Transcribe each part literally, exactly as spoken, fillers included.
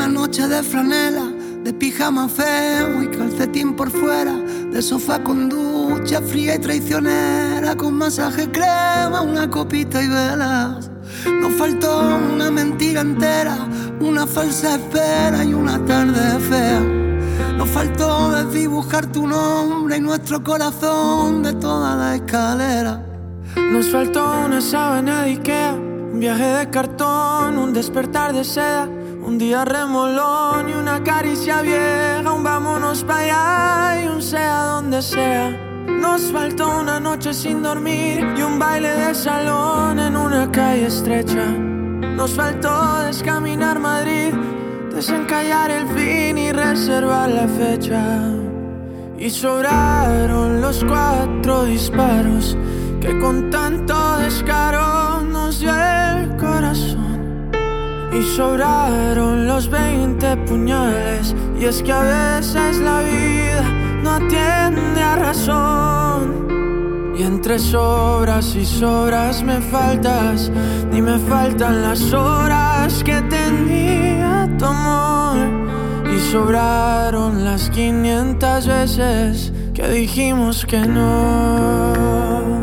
una noche de franela, de pijama feo y calcetín por fuera, de sofá con ducha fría y traicionera, con masaje crema, una copita y velas. Nos faltó una mentira entera, una falsa espera y una tarde fea. Nos faltó desdibujar tu nombre y nuestro corazón de toda la escalera. Nos faltó una sábana de Ikea, un viaje de cartón, un despertar de seda, un día remolón y una caricia vieja, un vámonos pa' allá y un sea donde sea. Nos faltó una noche sin dormir y un baile de salón en una calle estrecha. Nos faltó descaminar Madrid, desencallar el fin y reservar la fecha. Y sobraron los cuatro disparos que con tanto descaro nos dio el corazón. Y sobraron los veinte puñales, y es que a veces la vida no atiende a razón. Y entre sobras y sobras me faltas, ni me faltan las horas que tenía tu amor. Y sobraron las quinientas veces que dijimos que no.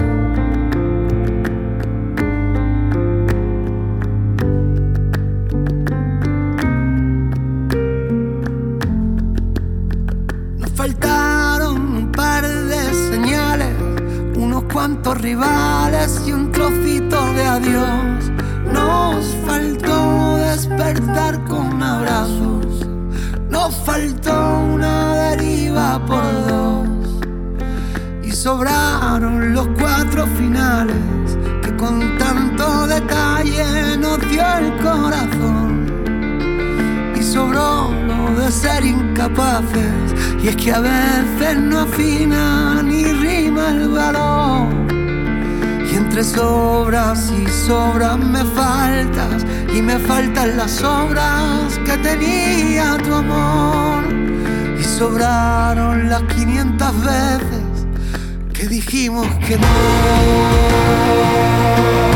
Faltaron un par de señales, unos cuantos rivales y un trocito de adiós. Nos faltó despertar con abrazos, nos faltó una deriva por dos. Y sobraron los cuatro finales que con tanto detalle nos dio el corazón. Y sobró lo de ser incapaces, y es que a veces no afina ni rima el valor. Y entre sobras y sobras me faltas, y me faltan las obras que tenía tu amor. Y sobraron las quinientas veces que dijimos que no.